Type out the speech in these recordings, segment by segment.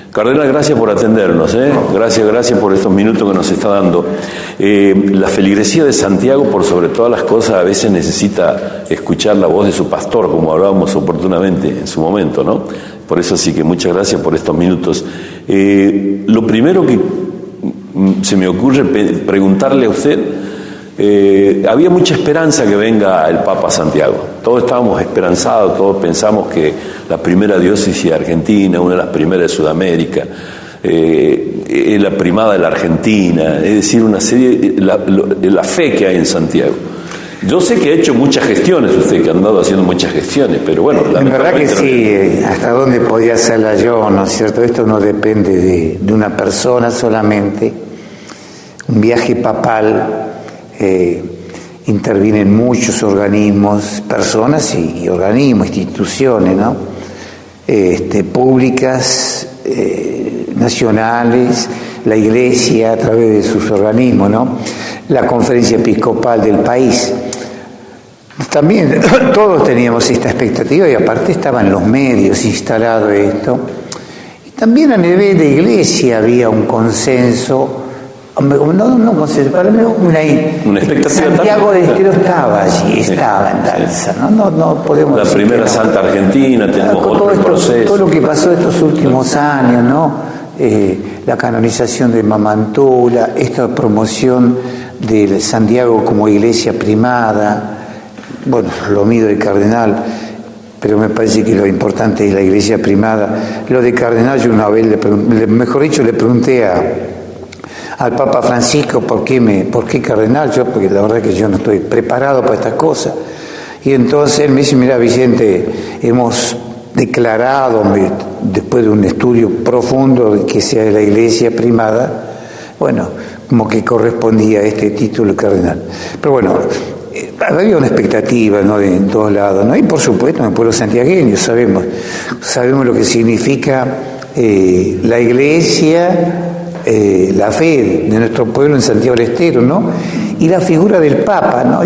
Cardenal, gracias por atendernos, gracias por estos minutos que nos está dando. La feligresía de Santiago, por sobre todas las cosas, a veces necesita escuchar la voz de su pastor, como hablábamos oportunamente en su momento, ¿no? Por eso sí que muchas gracias por estos minutos. Lo primero que se me ocurre preguntarle a usted, había mucha esperanza que venga el Papa a Santiago. Todos estábamos esperanzados, todos pensamos que la primera diócesis de Argentina, una de las primeras de Sudamérica, la primada de la Argentina, es decir, una serie, la fe que hay en Santiago. Yo sé que ha hecho muchas gestiones, usted que ha andado haciendo muchas gestiones, pero bueno... La verdad que sí, hasta dónde podía hacerla yo, ¿no es cierto? Esto no depende de una persona solamente. Un viaje papal... intervienen muchos organismos, personas y organismos, instituciones, ¿no? Públicas, nacionales, la Iglesia a través de sus organismos, ¿no? La Conferencia Episcopal del país. También todos teníamos esta expectativa y aparte estaban los medios instalados esto. Y también a nivel de Iglesia había un consenso. No consenso, para mí una expectativa. Santiago del Estero estaba allí, estaba en danza, no podemos la decir primera Santa Argentina, tenemos otro proceso. Todo lo que pasó estos últimos años, ¿no? La canonización de Mamantula, esta promoción de Santiago como iglesia primada, bueno, lo mío del cardenal, pero me parece que lo importante es la iglesia primada. Lo de cardenal, yo una vez le pregunté al Papa Francisco ¿por qué cardenal? Porque la verdad es que yo no estoy preparado para estas cosas. Y entonces él me dice, mira Vicente, hemos declarado, después de un estudio profundo de que sea la iglesia primada, bueno, como que correspondía a este título cardenal. Pero bueno, había una expectativa, ¿no?, en todos lados, ¿no? Y por supuesto en el pueblo santiagueño sabemos lo que significa la iglesia, la fe de nuestro pueblo en Santiago del Estero, ¿no? Y la figura del Papa, ¿no?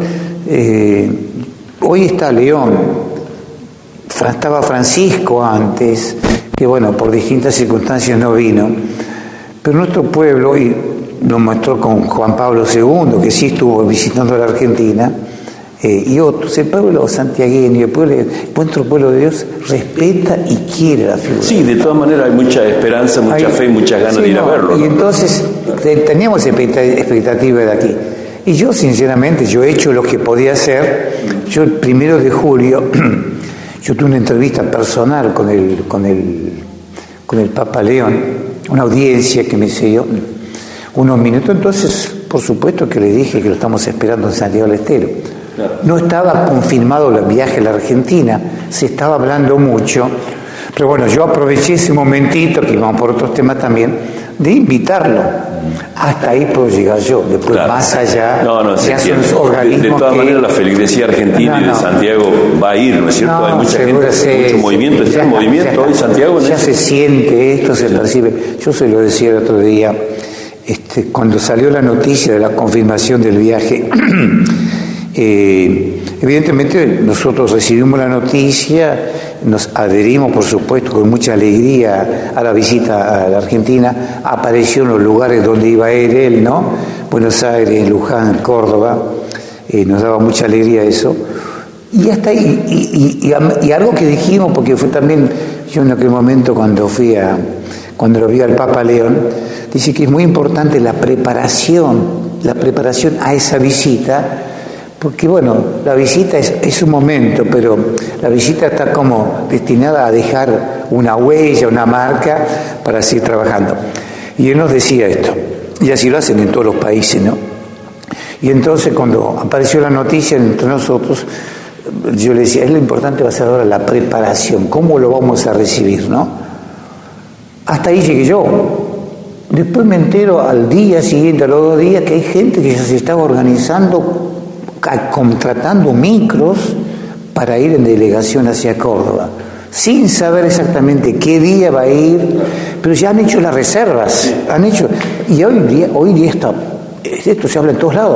Hoy está León, estaba Francisco antes, que bueno, por distintas circunstancias no vino, pero nuestro pueblo, y lo mostró con Juan Pablo II, que sí estuvo visitando la Argentina, y otros, el pueblo santiagueño, nuestro pueblo de Dios respeta y quiere la figura. Sí, de todas maneras hay mucha esperanza, mucha fe y muchas ganas de ir a verlo, ¿no? Y entonces teníamos expectativa de aquí. Y yo sinceramente, yo he hecho lo que podía hacer. Yo el 1 de julio, yo tuve una entrevista personal con el Papa León, una audiencia que me siguió unos minutos, entonces por supuesto que le dije que lo estamos esperando en Santiago del Estero. Claro. No estaba confirmado el viaje a la Argentina, se estaba hablando mucho, pero bueno, yo aproveché ese momentito, que íbamos por otros temas también, de invitarlo. Hasta ahí puedo llegar yo, después claro. Más allá, ya son organismos. De todas maneras, la feligresía argentina y de Santiago va a ir, ¿no es cierto? Hay mucha gente, mucho movimiento, está en movimiento hoy Santiago. Ya se siente esto, se percibe. Yo se lo decía el otro día, cuando salió la noticia de la confirmación del viaje. Evidentemente nosotros recibimos la noticia, nos adherimos por supuesto con mucha alegría a la visita a la Argentina, apareció en los lugares donde iba a ir él, ¿no? Buenos Aires, Luján, Córdoba, nos daba mucha alegría eso. Y hasta ahí, y algo que dijimos, porque fue también, yo en aquel momento cuando lo vi al Papa León, dice que es muy importante la preparación a esa visita. Porque bueno, la visita es un momento, pero la visita está como destinada a dejar una huella, una marca para seguir trabajando. Y él nos decía esto, y así lo hacen en todos los países, ¿no? Y entonces cuando apareció la noticia entre nosotros, yo le decía, lo importante va a ser ahora la preparación, cómo lo vamos a recibir, ¿no? Hasta ahí llegué yo. Después me entero al día siguiente, a los 2 días, que hay gente que ya se estaba organizando, contratando micros para ir en delegación hacia Córdoba, sin saber exactamente qué día va a ir, pero ya han hecho las reservas, y hoy día esto se habla en todos lados.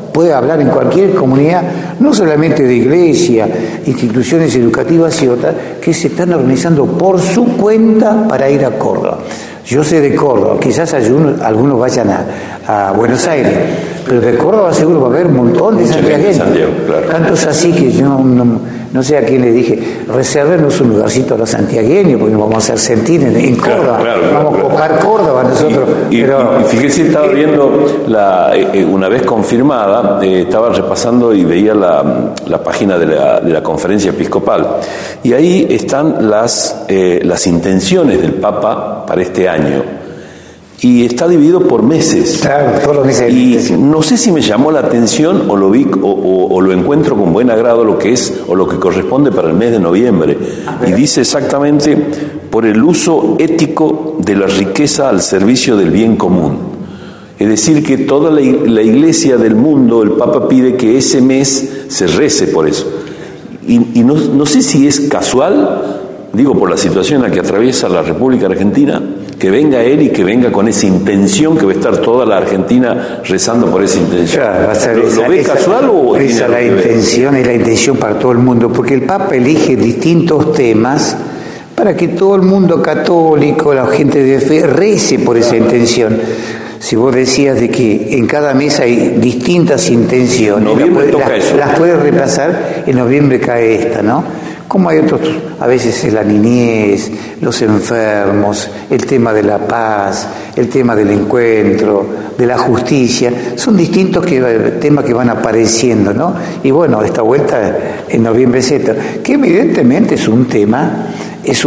puede hablar en cualquier comunidad, no solamente de iglesia, instituciones educativas y otras, que se están organizando por su cuenta para ir a Córdoba. Yo sé de Córdoba, quizás algunos vayan a Buenos Aires, pero de Córdoba seguro va a haber un montón de santiagueños. Claro. Tantos así que yo no sé a quién le dije, resérvenos un lugarcito a los santiagueños, porque nos vamos a hacer sentir en Córdoba, vamos a cocar Córdoba nosotros. Y fíjese, estaba viendo, una vez confirmada, estaba repasando y veía la página de la conferencia episcopal, y ahí están las intenciones del Papa para este año. Y está dividido por meses. Claro, todos los meses. Y no sé si me llamó la atención o lo vi o lo encuentro con buen agrado lo que es o lo que corresponde para el mes de noviembre. Y dice exactamente por el uso ético de la riqueza al servicio del bien común. Es decir, que toda la iglesia del mundo, el Papa pide que ese mes se rece por eso. Y no sé si es casual, digo, por la situación en la que atraviesa la República Argentina, que venga él y que venga con esa intención, que va a estar toda la Argentina rezando por esa intención. Claro, ¿Lo ves casual o esa es la intención, es la intención para todo el mundo, porque el Papa elige distintos temas para que todo el mundo católico, la gente de fe, rece por esa intención. Si vos decías de que en cada mes hay distintas intenciones, las puedes repasar, en noviembre cae esta, ¿no? Como hay otros, a veces es la niñez, los enfermos, el tema de la paz, el tema del encuentro, de la justicia, son distintos temas que van apareciendo, ¿no? Y bueno, esta vuelta en noviembre, etcétera, que evidentemente es un tema, es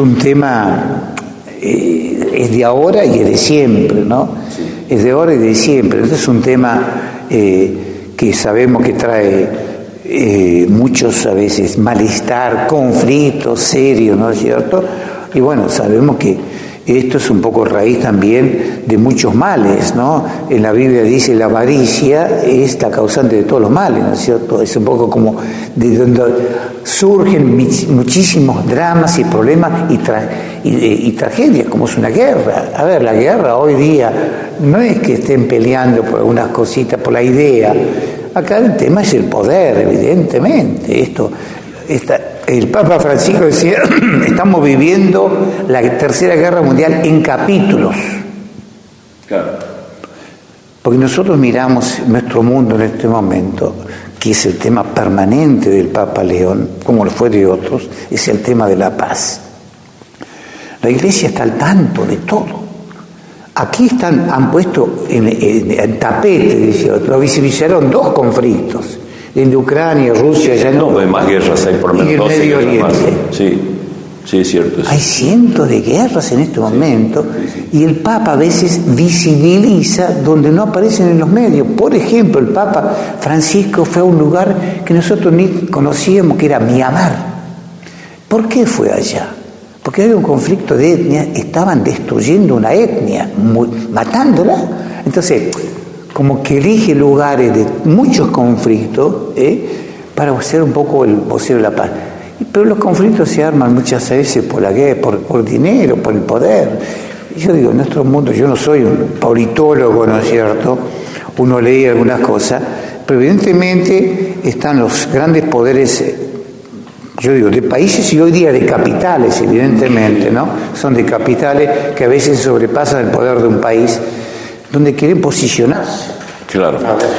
de ahora y es de siempre, ¿no? Es de ahora y de siempre. Entonces es un tema que sabemos que trae muchos a veces malestar, conflictos serios, ¿no es cierto? Y bueno, sabemos que esto es un poco raíz también de muchos males, ¿no? En la Biblia dice la avaricia es la causante de todos los males, ¿no es cierto? Es un poco como de donde surgen muchísimos dramas y problemas y tragedias, como es una guerra. A ver, la guerra hoy día no es que estén peleando por algunas cositas, por la idea. Acá el tema es el poder, evidentemente. El Papa Francisco decía, estamos viviendo la Tercera Guerra Mundial en capítulos. Claro. Porque nosotros miramos nuestro mundo en este momento, que es el tema permanente del Papa León, como lo fue de otros, es el tema de la paz. La Iglesia está al tanto de todo. Aquí han puesto en tapete, lo visibilizaron dos conflictos, el de Ucrania y Rusia, ya no. No hay más guerras, hay por lo menos 12 guerras más. Sí, es cierto. Hay cientos de guerras en este momento, y el Papa a veces visibiliza donde no aparecen en los medios. Por ejemplo, el Papa Francisco fue a un lugar que nosotros ni conocíamos, que era Myanmar. ¿Por qué fue allá? Porque había un conflicto de etnia, estaban destruyendo una etnia, matándola. Entonces, como que elige lugares de muchos conflictos para hacer un poco el vocero de la paz. Pero los conflictos se arman muchas veces por la guerra, por dinero, por el poder. Y yo digo, en nuestro mundo, yo no soy un politólogo, ¿no es cierto? Uno lee algunas cosas, pero evidentemente están los grandes poderes, yo digo, de países y hoy día de capitales, evidentemente, ¿no? Son de capitales que a veces sobrepasan el poder de un país, donde quieren posicionarse. Claro.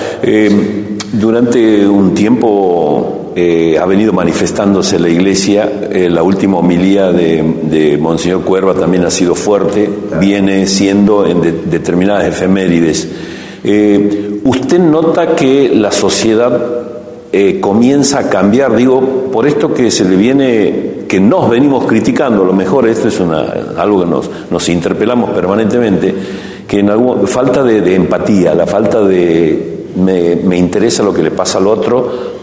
Durante un tiempo ha venido manifestándose la Iglesia, la última homilía de Monseñor Cuerva también ha sido fuerte, viene siendo en determinadas efemérides. ¿Usted nota que la sociedad comienza a cambiar? Digo, por esto que se le viene, que nos venimos criticando, a lo mejor esto es algo que nos interpelamos permanentemente, que en falta de empatía, la falta de me interesa lo que le pasa al otro,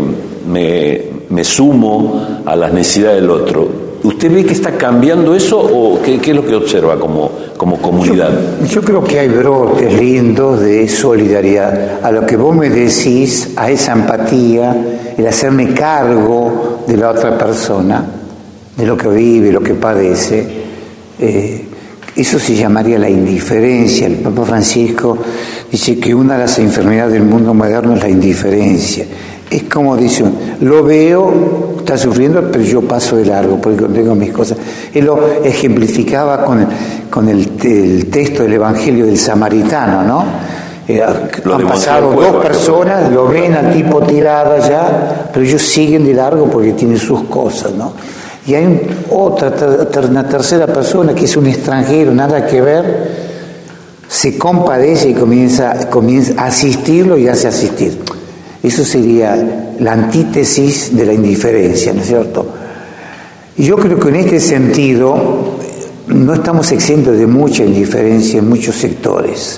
me sumo a las necesidades del otro. ¿Usted ve que está cambiando eso o qué es lo que observa como comunidad? Yo creo que hay brotes lindos de solidaridad. A lo que vos me decís, a esa empatía, el hacerme cargo de la otra persona, de lo que vive, lo que padece, Eso se llamaría la indiferencia. El Papa Francisco dice que una de las enfermedades del mundo moderno es la indiferencia. Es como dice, lo veo, está sufriendo, pero yo paso de largo porque tengo mis cosas. Él lo ejemplificaba con el texto del Evangelio del Samaritano, ¿no? Han pasado dos personas, lo ven al tipo tirado allá, pero ellos siguen de largo porque tienen sus cosas, ¿no? Y hay una tercera persona que es un extranjero, nada que ver, se compadece y comienza a asistirlo y hace asistir. Eso sería la antítesis de la indiferencia, ¿no es cierto? Y yo creo que en este sentido no estamos exentos de mucha indiferencia en muchos sectores,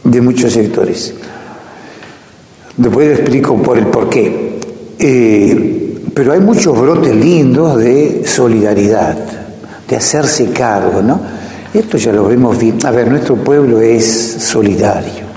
Después le explico por el porqué. Pero hay muchos brotes lindos de solidaridad, de hacerse cargo, ¿no? Esto ya lo vemos bien. A ver, nuestro pueblo es solidario.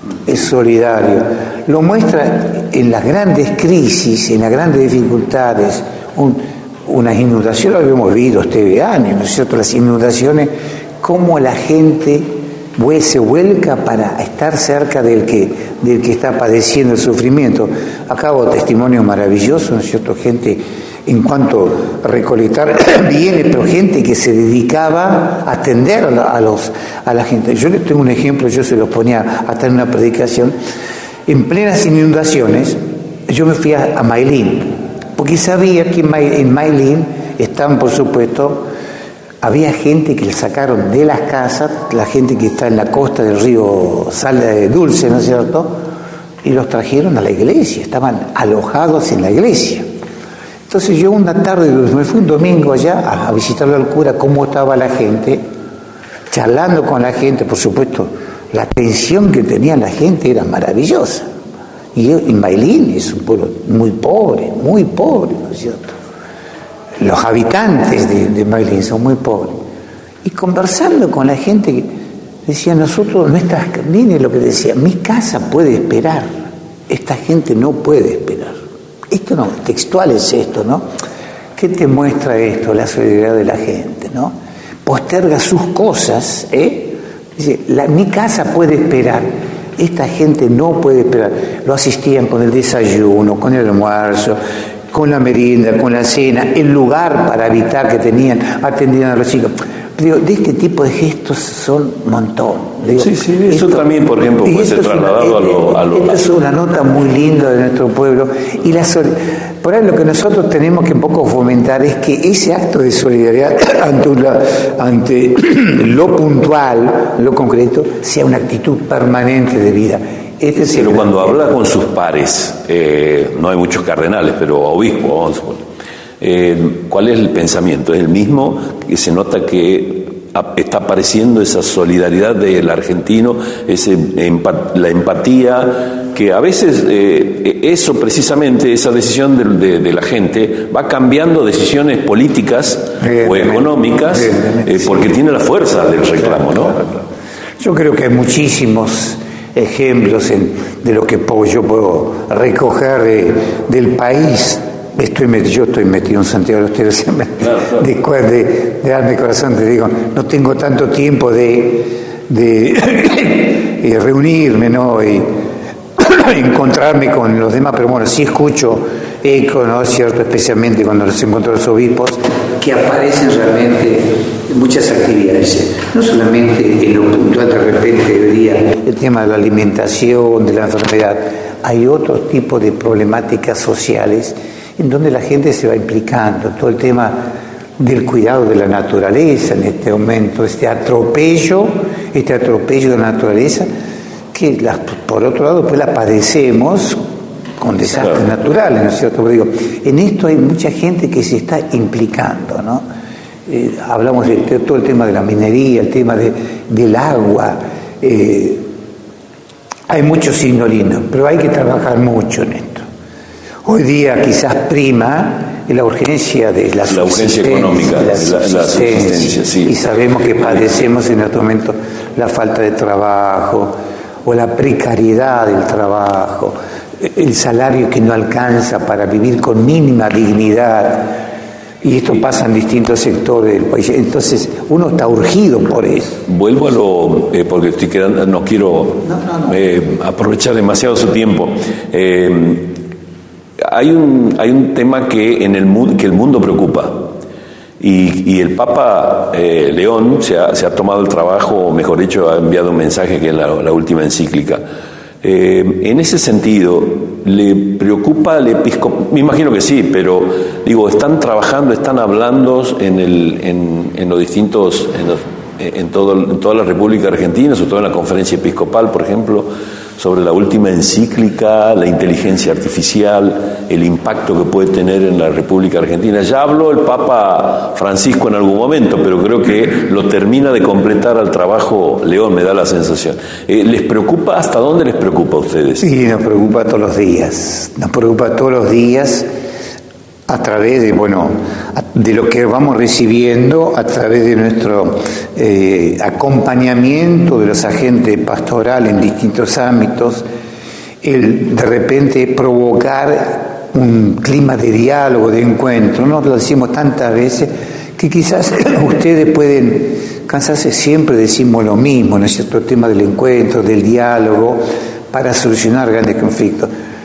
Lo muestra en las grandes crisis, en las grandes dificultades. Unas inundaciones, lo hemos vivido este año, ¿no es cierto? Las inundaciones, cómo la gente se vuelca para estar cerca del que está padeciendo el sufrimiento. Acabo testimonio maravilloso, ¿no es cierto? Gente, en cuanto a recolectar bienes, pero gente que se dedicaba a atender a la gente. Yo les tengo un ejemplo, yo se los ponía hasta en una predicación. En plenas inundaciones, yo me fui a Mailín, porque sabía que en Mailín están, por supuesto, había gente que le sacaron de las casas, la gente que está en la costa del río Dulce, ¿no es cierto? Y los trajeron a la iglesia, estaban alojados en la iglesia. Entonces yo una tarde, me fui un domingo allá a visitarlo al cura, cómo estaba la gente, charlando con la gente, por supuesto, la atención que tenía la gente era maravillosa. Y en Mailín es un pueblo muy pobre, ¿no es cierto? Los habitantes de Mailín son muy pobres. Y conversando con la gente, decía, miren lo que decía, mi casa puede esperar, esta gente no puede esperar. Esto no, textual es esto, ¿no? ¿Qué te muestra esto? La solidaridad de la gente, ¿no? Posterga sus cosas, Dice, mi casa puede esperar, esta gente no puede esperar. Lo asistían con el desayuno, con el almuerzo, con la merienda, con la cena, el lugar para habitar que tenían, atendían a los chicos. Digo, de este tipo de gestos son un montón. Digo, sí, eso también, por ejemplo, puede ser trasladado a lo... Esta es una nota muy linda de nuestro pueblo. Y por ahí lo que nosotros tenemos que un poco fomentar es que ese acto de solidaridad ante lo puntual, lo concreto, sea una actitud permanente de vida. Pero cuando habla con sus pares, no hay muchos cardenales, pero obispos, vamos a suponer, ¿cuál es el pensamiento? ¿Es el mismo? Que se nota que está apareciendo esa solidaridad del argentino, la empatía, que a veces eso precisamente, esa decisión de la gente va cambiando decisiones políticas o económicas porque tiene la fuerza del reclamo, ¿no? Yo creo que hay muchísimos ejemplos de lo que yo puedo recoger del país. Yo estoy metido en Santiago de los Esteros, de darme corazón, te digo, no tengo tanto tiempo de reunirme, ¿no? Y encontrarme con los demás, pero bueno, sí escucho eco, ¿no? Cierto, especialmente cuando los encuentro los obispos, que aparecen realmente en muchas actividades, no solamente en lo puntual de repente debería el tema de la alimentación, de la enfermedad, hay otro tipo de problemáticas sociales en donde la gente se va implicando, todo el tema del cuidado de la naturaleza en este momento, este atropello de la naturaleza, que por otro lado pues la padecemos con desastres naturales, ¿no es cierto? Pero digo, en esto hay mucha gente que se está implicando, ¿no? Hablamos de todo el tema de la minería, el tema del agua, hay muchos signos lindos, pero hay que trabajar mucho en esto. Hoy día quizás prima la urgencia de la urgencia económica, la subsistencia, sí. Y sabemos que padecemos en este momento la falta de trabajo o la precariedad del trabajo, el salario que no alcanza para vivir con mínima dignidad. Y esto pasa en distintos sectores del país. Entonces, uno está urgido por eso. Vuelvo a lo... porque estoy quedando, no quiero aprovechar demasiado su tiempo. Hay un tema que el mundo preocupa. Y el Papa León se ha tomado el trabajo, o mejor dicho, ha enviado un mensaje que es la última encíclica. En ese sentido, ¿le preocupa al episcopado? Me imagino que sí, pero digo, están trabajando, están hablando en los distintos, en toda la República Argentina, sobre todo en la conferencia episcopal, por ejemplo, sobre la última encíclica, la inteligencia artificial, el impacto que puede tener en la República Argentina. Ya habló el Papa Francisco en algún momento, pero creo que lo termina de completar al trabajo León, me da la sensación. ¿Les preocupa? ¿Hasta dónde les preocupa a ustedes? Sí, nos preocupa todos los días. Nos preocupa todos los días a través de lo que vamos recibiendo, a través de nuestro acompañamiento de los agentes pastorales en distintos ámbitos, el de repente provocar un clima de diálogo, de encuentro. Nos lo decimos tantas veces que quizás ustedes pueden cansarse, siempre decimos lo mismo, ¿no es cierto? El tema del encuentro, del diálogo, para solucionar grandes conflictos.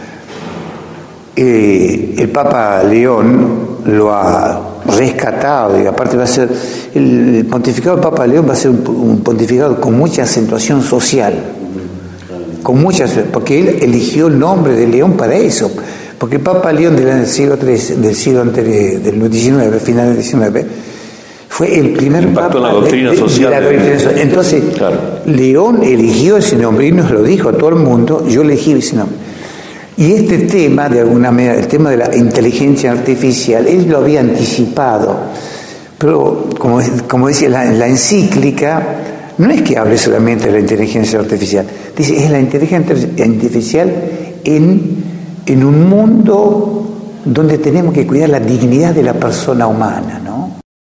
El Papa León lo ha rescatado, y aparte va a ser el pontificado del Papa León va a ser un pontificado con mucha acentuación social, porque él eligió el nombre de León para eso, porque el Papa León del siglo anterior, del XIX, final del XIX, fue el primer Papa en la doctrina social. Entonces, claro, León eligió ese nombre y nos lo dijo a todo el mundo: yo elegí ese nombre. Y este tema, de alguna manera, el tema de la inteligencia artificial, él lo había anticipado. Pero, como dice la encíclica, no es que hable solamente de la inteligencia artificial. Dice, es la inteligencia artificial en un mundo donde tenemos que cuidar la dignidad de la persona humana.